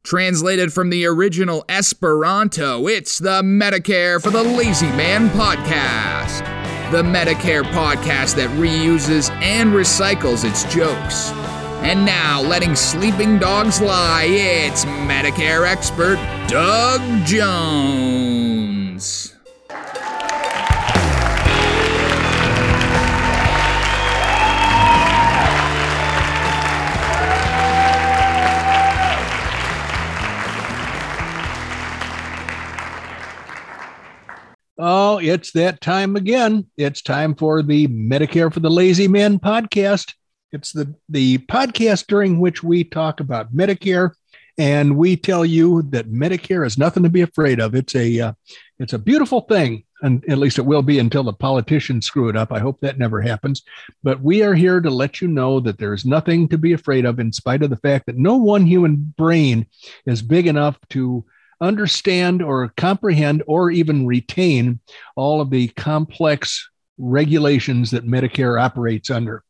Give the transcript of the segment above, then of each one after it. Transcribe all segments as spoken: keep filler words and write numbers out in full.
Translated from the original Esperanto, it's the Medicare for the Lazy Man podcast. The Medicare podcast that reuses and recycles its jokes. And now, letting sleeping dogs lie, it's Medicare expert Doug Jones. Oh, it's that time again. It's time for the Medicare for the Lazy Man podcast. It's the, the podcast during which we talk about Medicare, and we tell you that Medicare is nothing to be afraid of. It's a uh, it's a beautiful thing, and at least it will be until the politicians screw it up. I hope that never happens. But we are here to let you know that there is nothing to be afraid of, in spite of the fact that no one human brain is big enough to understand or comprehend or even retain all of the complex regulations that Medicare operates under.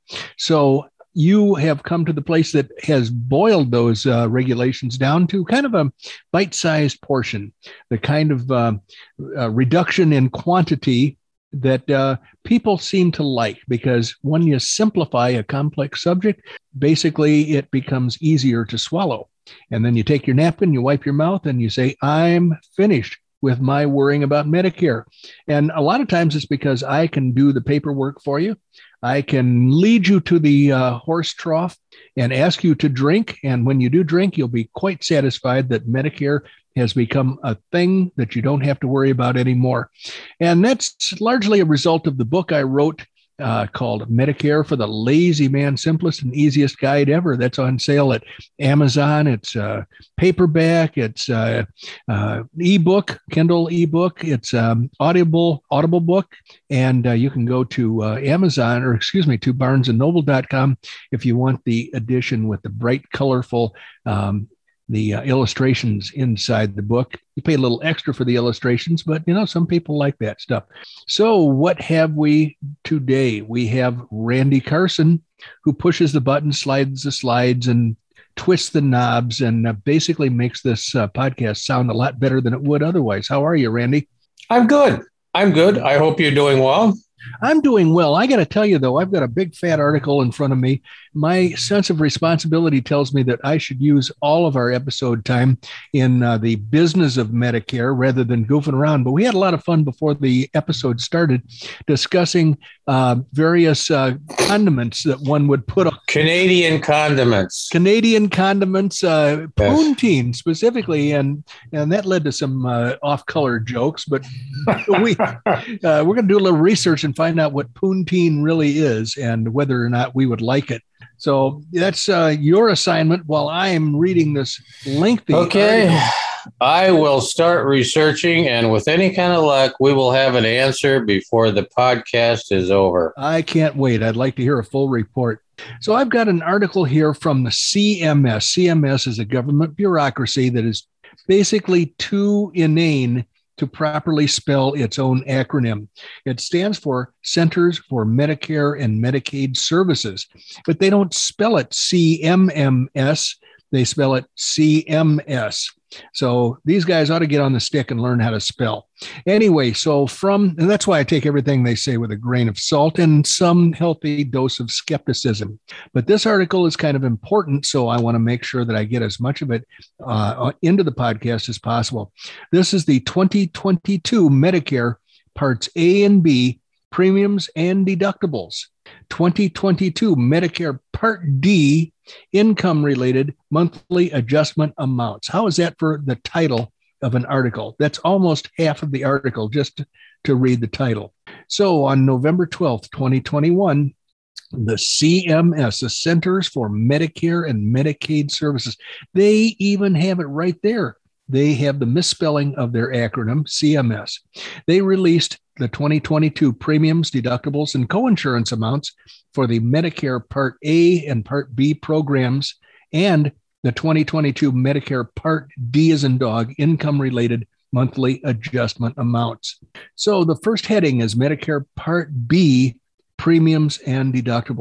So you have come to the place that has boiled those uh, regulations down to kind of a bite-sized portion, the kind of uh, uh, reduction in quantity that uh, people seem to like, because when you simplify a complex subject, basically it becomes easier to swallow. And then you take your napkin, you wipe your mouth, and you say, I'm finished with my worrying about Medicare. And a lot of times it's because I can do the paperwork for you. I can lead you to the uh, horse trough and ask you to drink. And when you do drink, you'll be quite satisfied that Medicare has become a thing that you don't have to worry about anymore. And that's largely a result of the book I wrote Uh, called Medicare for the Lazy Man, Simplest and Easiest Guide Ever. That's on sale at Amazon. It's uh, paperback. It's uh, uh, ebook, Kindle ebook. It's um, Audible, Audible book. And uh, you can go to uh, Amazon, or excuse me, to barnes and noble dot com if you want the edition with the bright, colorful um the uh, illustrations inside the book. You pay a little extra for the illustrations, but you know, some people like that stuff. So what have we today? We have Randy Carson, who pushes the button, slides the slides, and twists the knobs, and uh, basically makes this uh, podcast sound a lot better than it would otherwise. How are you, Randy? I'm good. I'm good. I hope you're doing well. I'm doing well. I got to tell you, though, I've got a big fat article in front of me. My sense of responsibility tells me that I should use all of our episode time in uh, the business of Medicare rather than goofing around. But we had a lot of fun before the episode started discussing uh, various uh, condiments that one would put on. Canadian condiments. Canadian condiments, uh, yes. Poutine specifically, and and that led to some uh, off-color jokes. But we uh, we're going to do a little research and find out what poutine really is and whether or not we would like it. So that's uh, your assignment while I am reading this lengthy Okay. article. I will start researching, and with any kind of luck, we will have an answer before the podcast is over. I can't wait. I'd like to hear a full report. So I've got an article here from the C M S. C M S is a government bureaucracy that is basically too inane to properly spell its own acronym. It stands for Centers for Medicare and Medicaid Services, but they don't spell it C M M S. They spell it C M S. So these guys ought to get on the stick and learn how to spell. Anyway, so from, and that's why I take everything they say with a grain of salt and some healthy dose of skepticism. But this article is kind of important, so I want to make sure that I get as much of it uh, into the podcast as possible. This is the twenty twenty-two Medicare Parts A and B premiums and deductibles. twenty twenty-two Medicare Part D income-related monthly adjustment amounts. How is that for the title of an article? That's almost half of the article just to, to read the title. So on November twelfth, twenty twenty-one, the C M S, the Centers for Medicare and Medicaid Services, they even have it right there. They have the misspelling of their acronym, C M S. They released the twenty twenty-two premiums, deductibles, and coinsurance amounts for the Medicare Part A and Part B programs and the twenty twenty-two Medicare Part D as in dog income-related monthly adjustment amounts. So the first heading is Medicare Part B premiums and deductibles.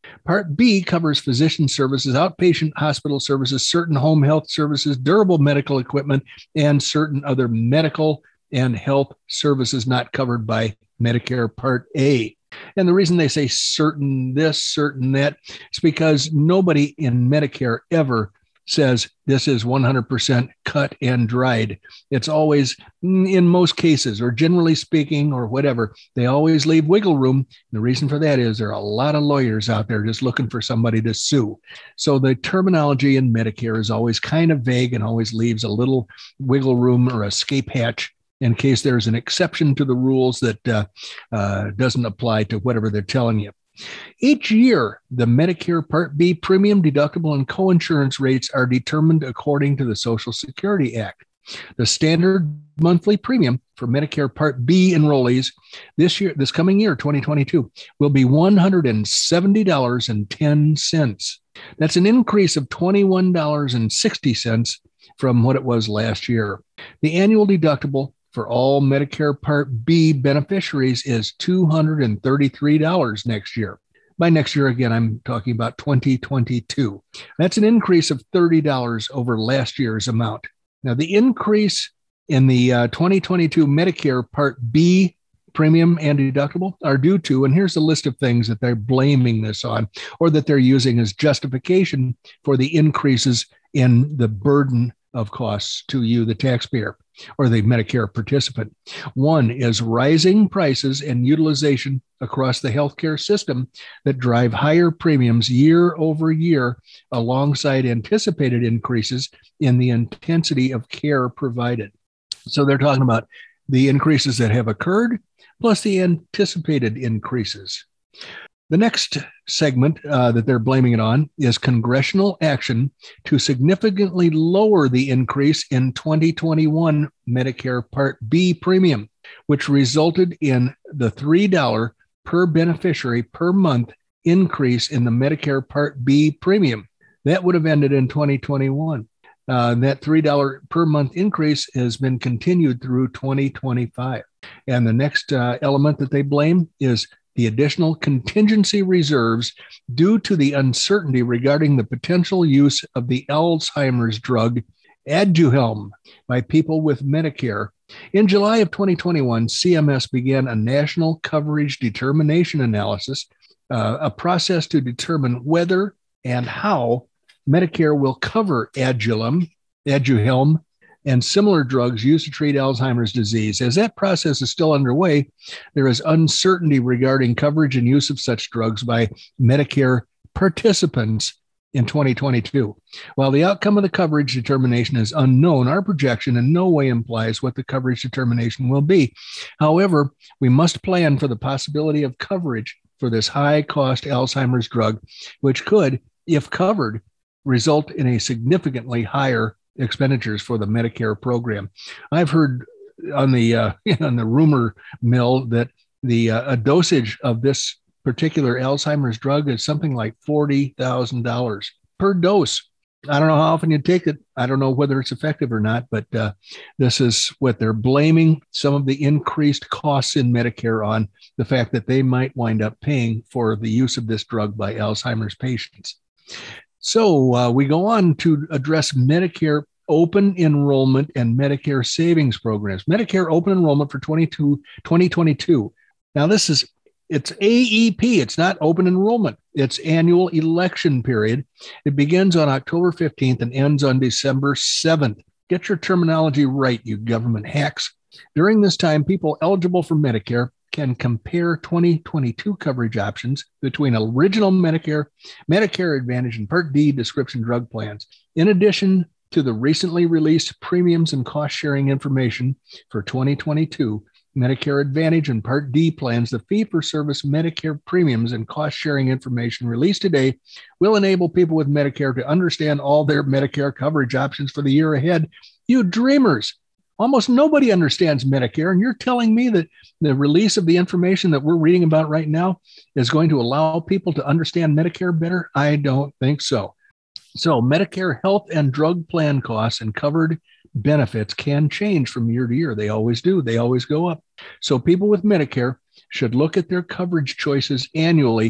Part B covers physician services, outpatient hospital services, certain home health services, durable medical equipment, and certain other medical and health services not covered by Medicare Part A. And the reason they say certain this, certain that, is because nobody in Medicare ever says this is one hundred percent cut and dried. It's always, in most cases, or generally speaking, or whatever, they always leave wiggle room. The reason for that is there are a lot of lawyers out there just looking for somebody to sue. So the terminology in Medicare is always kind of vague and always leaves a little wiggle room or escape hatch in case there's an exception to the rules that uh, uh, doesn't apply to whatever they're telling you. Each year, the Medicare Part B premium, deductible, and coinsurance rates are determined according to the Social Security Act. The standard monthly premium for Medicare Part B enrollees this year, this coming year, twenty twenty-two, will be one hundred seventy dollars and ten cents. That's an increase of twenty-one dollars and sixty cents from what it was last year. The annual deductible for all Medicare Part B beneficiaries is two hundred thirty-three dollars next year. By next year, again, I'm talking about twenty twenty-two. That's an increase of thirty dollars over last year's amount. Now, the increase in the uh, twenty twenty-two Medicare Part B premium and deductible are due to, and here's a list of things that they're blaming this on, or that they're using as justification for the increases in the burden of costs to you, the taxpayer, or the Medicare participant. One is rising prices and utilization across the healthcare system that drive higher premiums year over year alongside anticipated increases in the intensity of care provided. So they're talking about the increases that have occurred plus the anticipated increases. The next segment uh, that they're blaming it on is congressional action to significantly lower the increase in twenty twenty-one Medicare Part B premium, which resulted in the three dollars per beneficiary per month increase in the Medicare Part B premium. That would have ended in twenty twenty-one. Uh, that three dollars per month increase has been continued through twenty twenty-five. And the next uh, element that they blame is the additional contingency reserves due to the uncertainty regarding the potential use of the Alzheimer's drug Aduhelm by people with Medicare. In July of twenty twenty-one, C M S began a national coverage determination analysis, uh, a process to determine whether and how Medicare will cover Aduhelm, Aduhelm, and similar drugs used to treat Alzheimer's disease. As that process is still underway, there is uncertainty regarding coverage and use of such drugs by Medicare participants in twenty twenty-two. While the outcome of the coverage determination is unknown, our projection in no way implies what the coverage determination will be. However, we must plan for the possibility of coverage for this high-cost Alzheimer's drug, which could, if covered, result in a significantly higher expenditures for the Medicare program. I've heard on the uh, on the rumor mill that the uh, a dosage of this particular Alzheimer's drug is something like forty thousand dollars per dose. I don't know how often you take it. I don't know whether it's effective or not, but uh, this is what they're blaming some of the increased costs in Medicare on, the fact that they might wind up paying for the use of this drug by Alzheimer's patients. So uh, we go on to address Medicare open enrollment and Medicare savings programs. Medicare open enrollment for twenty twenty-two. Now this is, it's A E P. It's not open enrollment. It's annual election period. It begins on October fifteenth and ends on December seventh. Get your terminology right, you government hacks. During this time, people eligible for Medicare can compare twenty twenty-two coverage options between original Medicare, Medicare Advantage, and Part D description drug plans. In addition to the recently released premiums and cost-sharing information for twenty twenty-two, Medicare Advantage and Part D plans, the fee-for-service Medicare premiums and cost-sharing information released today will enable people with Medicare to understand all their Medicare coverage options for the year ahead. You dreamers! Almost nobody understands Medicare, and you're telling me that the release of the information that we're reading about right now is going to allow people to understand Medicare better? I don't think so. So Medicare health and drug plan costs and covered benefits can change from year to year. They always do. They always go up. So people with Medicare should look at their coverage choices annually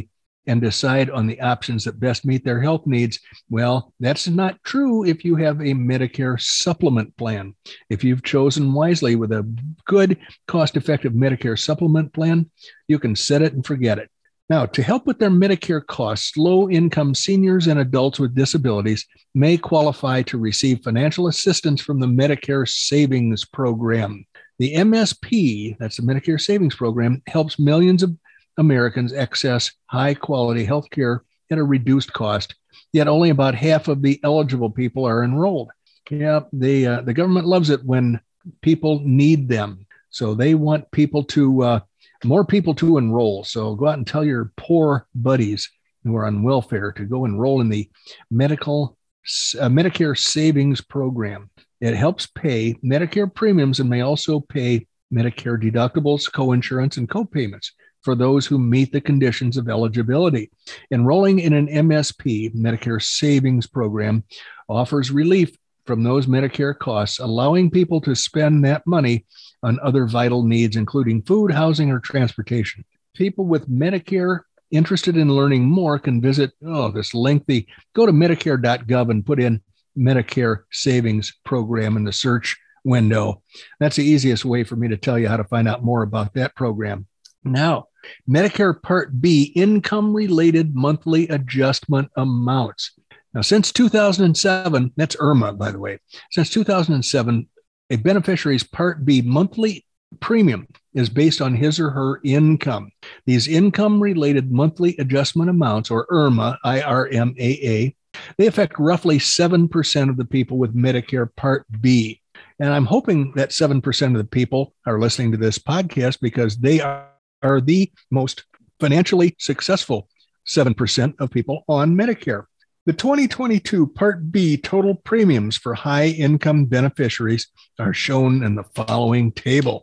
and decide on the options that best meet their health needs. Well, that's not true if you have a Medicare supplement plan. If you've chosen wisely with a good, cost-effective Medicare supplement plan, you can set it and forget it. Now, to help with their Medicare costs, low-income seniors and adults with disabilities may qualify to receive financial assistance from the Medicare Savings Program. The M S P, that's the Medicare Savings Program, helps millions of Americans access high-quality health care at a reduced cost, yet only about half of the eligible people are enrolled. Yeah, the, uh, the government loves it when people need them. So they want people to... Uh, more people to enroll. So go out and tell your poor buddies who are on welfare to go enroll in the medical uh, Medicare Savings Program. It helps pay Medicare premiums and may also pay Medicare deductibles, coinsurance, and copayments for those who meet the conditions of eligibility. Enrolling in an M S P, Medicare Savings Program, offers relief from those Medicare costs, allowing people to spend that money on other vital needs, including food, housing, or transportation. People with Medicare interested in learning more can visit, oh, this lengthy, go to medicare dot gov and put in Medicare Savings Program in the search window. That's the easiest way for me to tell you how to find out more about that program. Now, Medicare Part B, income-related monthly adjustment amounts. Now, since two thousand seven, that's I R M A, by the way, since two thousand seven, a beneficiary's Part B monthly premium is based on his or her income. These income-related monthly adjustment amounts, or I R M A, I R M A A, they affect roughly seven percent of the people with Medicare Part B. And I'm hoping that seven percent of the people are listening to this podcast because they are, are the most financially successful seven percent of people on Medicare. The twenty twenty-two Part B total premiums for high-income beneficiaries are shown in the following table.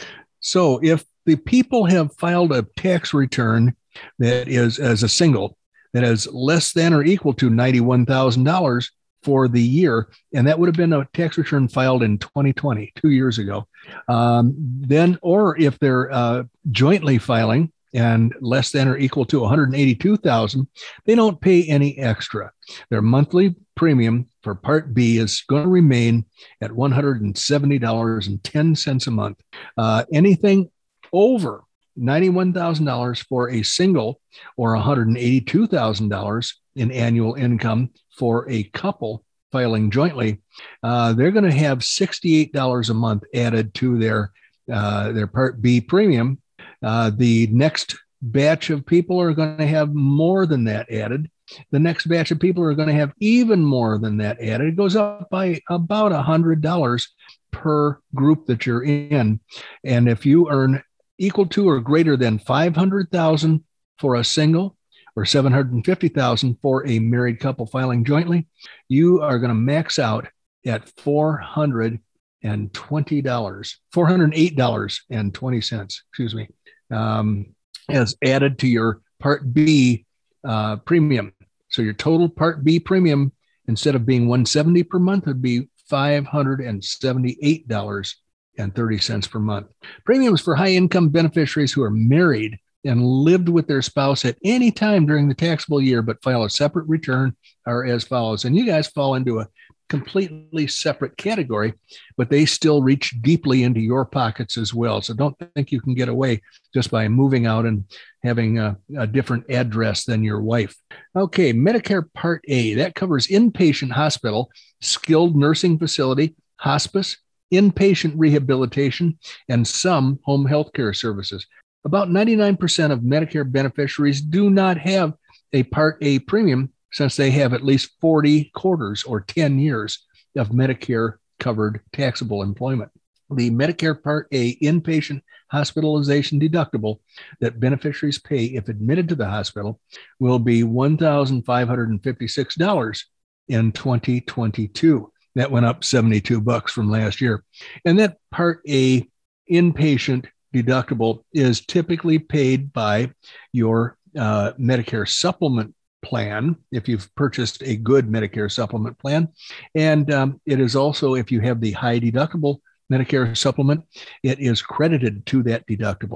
So if the people have filed a tax return that is, as a single, that is less than or equal to ninety-one thousand dollars for the year, and that would have been a tax return filed in twenty twenty, two years ago, um, then, or if they're uh, jointly filing, and less than or equal to one hundred eighty-two thousand dollars, they don't pay any extra. Their monthly premium for Part B is going to remain at one hundred seventy dollars and ten cents a month. Uh, anything over ninety-one thousand dollars for a single or one hundred eighty-two thousand dollars in annual income for a couple filing jointly, uh, they're going to have sixty-eight dollars a month added to their, uh, their Part B premium. Uh, the next batch of people are going to have more than that added. The next batch of people are going to have even more than that added. It goes up by about one hundred dollars per group that you're in. And if you earn equal to or greater than five hundred thousand dollars for a single or seven hundred fifty thousand dollars for a married couple filing jointly, you are going to max out at four hundred twenty dollars, four hundred eight dollars and twenty cents, excuse me, um, as added to your Part B uh, premium. So your total Part B premium, instead of being one hundred seventy dollars per month, would be five hundred seventy-eight dollars and thirty cents per month. Premiums for high-income beneficiaries who are married and lived with their spouse at any time during the taxable year but file a separate return are as follows. And you guys fall into a completely separate category, but they still reach deeply into your pockets as well. So don't think you can get away just by moving out and having a, a different address than your wife. Okay, Medicare Part A, that covers inpatient hospital, skilled nursing facility, hospice, inpatient rehabilitation, and some home health care services. About ninety-nine percent of Medicare beneficiaries do not have a Part A premium since they have at least forty quarters or ten years of Medicare-covered taxable employment. The Medicare Part A inpatient hospitalization deductible that beneficiaries pay if admitted to the hospital will be one thousand five hundred fifty-six dollars in twenty twenty-two. That went up seventy-two bucks from last year. And that Part A inpatient deductible is typically paid by your uh, Medicare supplement plan, if you've purchased a good Medicare supplement plan. And um, it is also, if you have the high deductible Medicare supplement, it is credited to that deductible.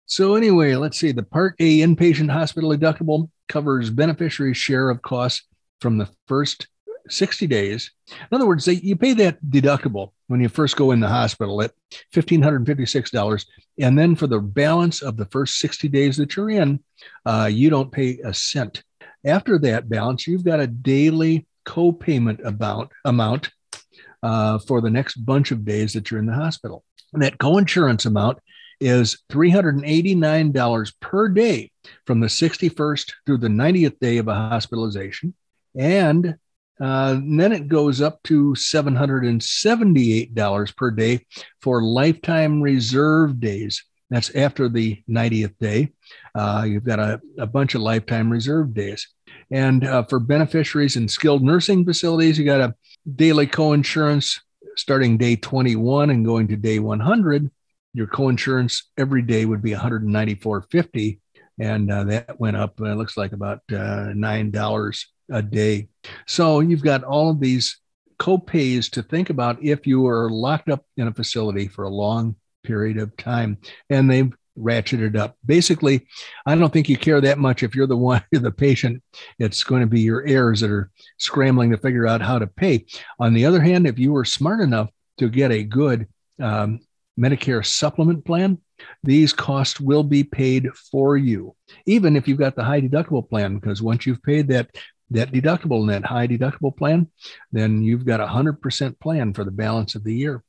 So anyway, let's see. The Part A inpatient hospital deductible covers beneficiaries' share of costs from the first sixty days. In other words, they, you pay that deductible when you first go in the hospital at one thousand five hundred fifty-six dollars. And then for the balance of the first sixty days that you're in, uh, you don't pay a cent. After that balance, you've got a daily co-payment amount, amount uh, for the next bunch of days that you're in the hospital. And that co-insurance amount is three hundred eighty-nine dollars per day from the sixty-first through the ninetieth day of a hospitalization. And uh, then it goes up to seven hundred seventy-eight dollars per day for lifetime reserve days. That's after the ninetieth day. Uh, you've got a, a bunch of lifetime reserve days. And uh, for beneficiaries in skilled nursing facilities, you got a daily coinsurance starting day twenty-one and going to day one hundred. Your coinsurance every day would be one hundred ninety-four dollars and fifty cents. And uh, that went up, uh, it looks like about uh, nine dollars a day. So you've got all of these co-pays to think about if you are locked up in a facility for a long period of time, and they've ratcheted up. Basically, I don't think you care that much if you're the one, you're the patient. It's going to be your heirs that are scrambling to figure out how to pay. On the other hand, if you were smart enough to get a good um, Medicare supplement plan, these costs will be paid for you, even if you've got the high deductible plan, because once you've paid that that deductible in that high deductible plan, then you've got a one hundred percent plan for the balance of the year.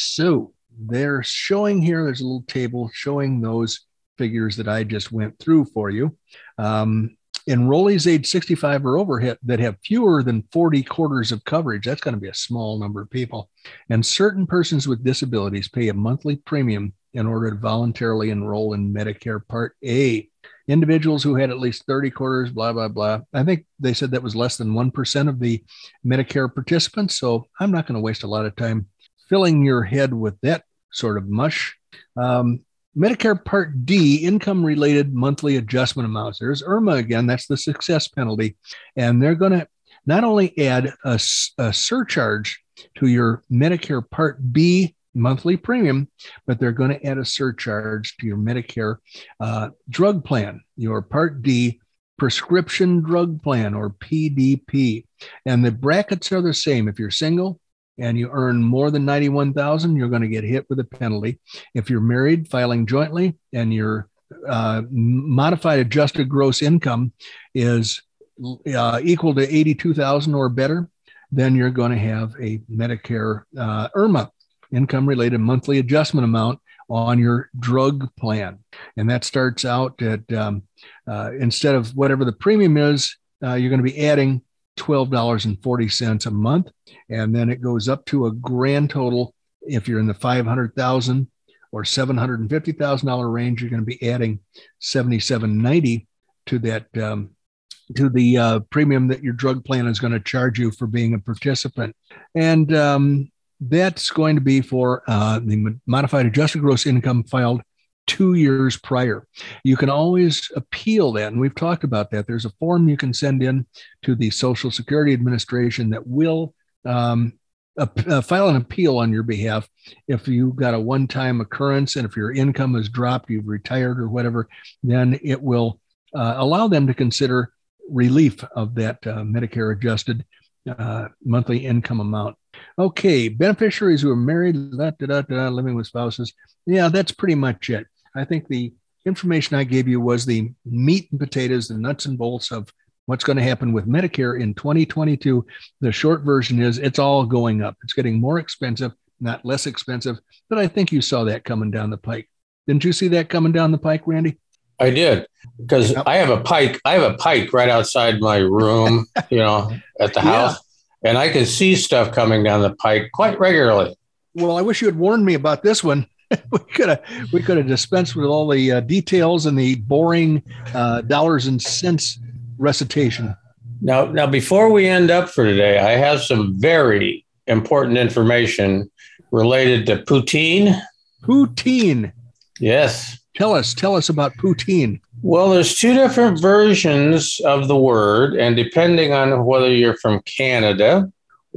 So they're showing here, there's a little table showing those figures that I just went through for you. Um, enrollees age sixty-five or over that have fewer than forty quarters of coverage, that's going to be a small number of people. And certain persons with disabilities pay a monthly premium in order to voluntarily enroll in Medicare Part A. Individuals who had at least thirty quarters, blah, blah, blah. I think they said that was less than one percent of the Medicare participants. So I'm not going to waste a lot of time filling your head with that sort of mush. Um, Medicare Part D, income-related monthly adjustment amounts. There's I R M A again. That's the success penalty. And they're going to not only add a, a surcharge to your Medicare Part B monthly premium, but they're going to add a surcharge to your Medicare uh, drug plan, your Part D prescription drug plan, or P D P. And the brackets are the same. If you're single and you earn more than ninety-one thousand dollars, you're going to get hit with a penalty. If you're married, filing jointly, and your uh, modified adjusted gross income is uh, equal to eighty-two thousand dollars or better, then you're going to have a Medicare uh, I R M A, income-related monthly adjustment amount, on your drug plan. And that starts out at, um, uh, instead of whatever the premium is, uh, you're going to be adding twelve dollars and forty cents a month. And then it goes up to a grand total. If you're in the five hundred thousand dollars or seven hundred fifty thousand dollars range, you're going to be adding seventy-seven ninety to that, um, to the uh, premium that your drug plan is going to charge you for being a participant. And um, that's going to be for uh, the modified adjusted gross income filed two years prior. You can always appeal that, and we've talked about that. There's a form you can send in to the Social Security Administration that will um, uh, file an appeal on your behalf if you got a one-time occurrence, and if your income has dropped, you've retired or whatever, then it will uh, allow them to consider relief of that uh, Medicare adjusted uh, monthly income amount. Okay, beneficiaries who are married, da, da, da, da, living with spouses. Yeah, that's pretty much it. I think the information I gave you was the meat and potatoes, the nuts and bolts of what's going to happen with Medicare in twenty twenty-two. The short version is it's all going up. It's getting more expensive, not less expensive. But I think you saw that coming down the pike. Didn't you see that coming down the pike, Randy? I did, because yep. I have a pike. I have a pike right outside my room, you know, at the house. Yeah. And I can see stuff coming down the pike quite regularly. Well, I wish you had warned me about this one. we could have we could have dispensed with all the uh, details and the boring uh, dollars and cents recitation. Now, now, before we end up for today, I have some very important information related to poutine. Poutine. Yes. Tell us, tell us about poutine. Well, there's two different versions of the word, and depending on whether you're from Canada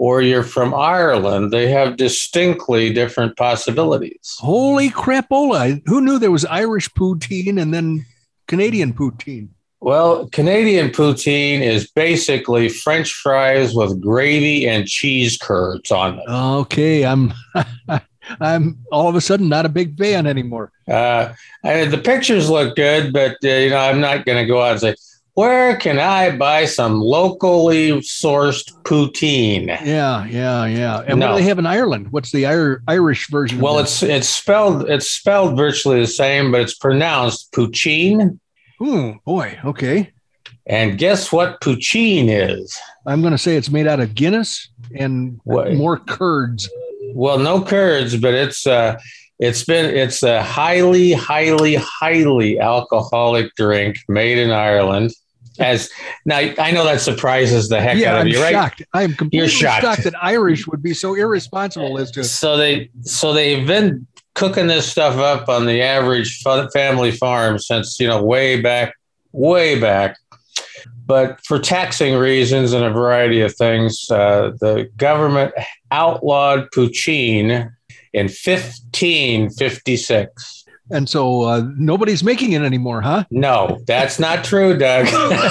or you're from Ireland, they have distinctly different possibilities. Holy crapola. Who knew there was Irish poutine and then Canadian poutine? Well, Canadian poutine is basically French fries with gravy and cheese curds on them. Okay, I'm I'm all of a sudden not a big fan anymore. Uh, I, the pictures look good, but uh, you know, I'm not going to go out and say, where can I buy some locally sourced poutine? Yeah, yeah, yeah. And no. what do they have in Ireland? What's the Ir- Irish version? Well, of it's it's spelled it's spelled virtually the same, but it's pronounced poutine. Oh, boy. Okay. And guess what poutine is? I'm going to say it's made out of Guinness and what? More curds. Well, no curds, but it's uh, it's been it's a highly, highly, highly alcoholic drink made in Ireland. As now, I know that surprises the heck yeah, out of I'm you, right? Shocked. I'm completely You're shocked. shocked that Irish would be so irresponsible as to. So they so they've been cooking this stuff up on the average family farm since, you know, way back, way back. But for taxing reasons and a variety of things, uh, the government outlawed poutine in fifteen fifty-six. And so uh, nobody's making it anymore, huh? No, that's not true, Doug.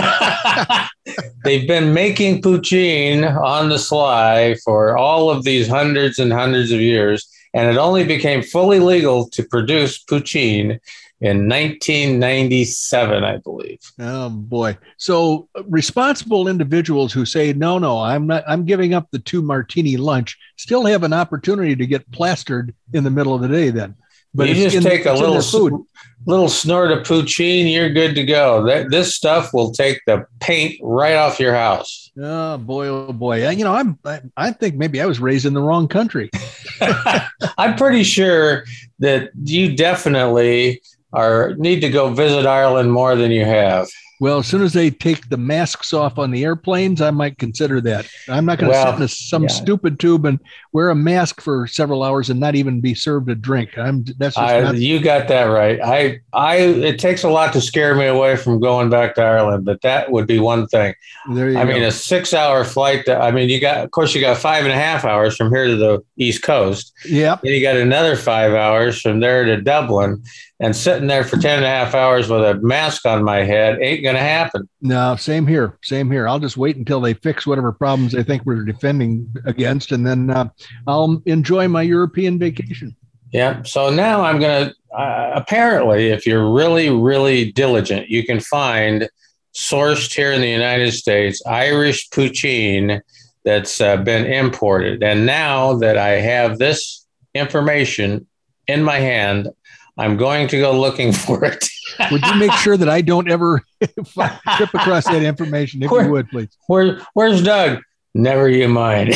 They've been making poutine on the sly for all of these hundreds and hundreds of years. And it only became fully legal to produce poutine in nineteen ninety-seven, I believe. Oh, boy. So responsible individuals who say, no, no, I'm not, I'm giving up the two martini lunch, still have an opportunity to get plastered in the middle of the day then. But you just take a little food. little snort of poutine, you're good to go. That this stuff will take the paint right off your house. Oh boy, oh boy! You know, I'm. I, I think maybe I was raised in the wrong country. I'm pretty sure that you definitely are need to go visit Ireland more than you have. Well, as soon as they take the masks off on the airplanes, I might consider that. I'm not going to well, sit in a, some yeah. stupid tube and wear a mask for several hours and not even be served a drink. I'm that's just I, not- you got that right. I, I, it takes a lot to scare me away from going back to Ireland, but that would be one thing. There you I go. mean, a six-hour flight. To, I mean, you got, of course, you got five and a half hours from here to the East Coast. Yeah. Then you got another five hours from there to Dublin. And sitting there for ten and a half hours with a mask on my head ain't going to happen. No, same here. Same here. I'll just wait until they fix whatever problems they think we're defending against, and then uh, I'll enjoy my European vacation. Yeah. So now I'm going to, uh, apparently, if you're really, really diligent, you can find sourced here in the United States Irish poutine that's uh, been imported. And now that I have this information in my hand, I'm going to go looking for it. Would you make sure that I don't ever trip across that information, if Where, you would, please? Where, where's Doug? Never you mind.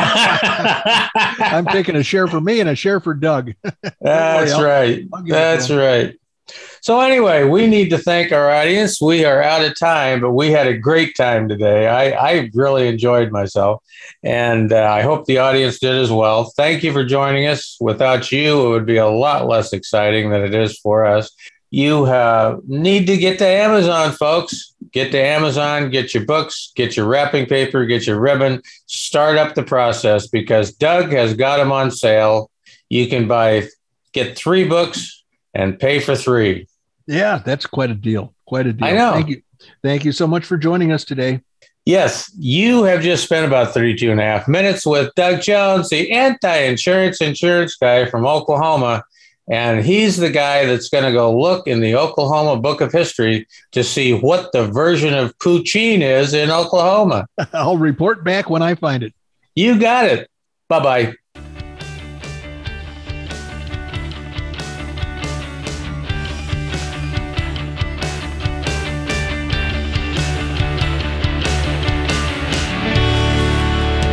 I'm taking a share for me and a share for Doug. That's I'll, right. I'll That's right. So anyway, we need to thank our audience. We are out of time, but we had a great time today. I, I really enjoyed myself, and uh, I hope the audience did as well. Thank you for joining us. Without you, it would be a lot less exciting than it is for us. You uh, need to get to Amazon, folks. Get to Amazon, get your books, get your wrapping paper, get your ribbon, start up the process because Doug has got them on sale. You can buy, get three books and pay for three. Yeah, that's quite a deal. Quite a deal. I know. Thank you. Thank you so much for joining us today. Yes, you have just spent about thirty-two and a half minutes with Doug Jones, the anti-insurance insurance guy from Oklahoma. And he's the guy that's going to go look in the Oklahoma Book of History to see what the version of poutine is in Oklahoma. I'll report back when I find it. You got it. Bye-bye.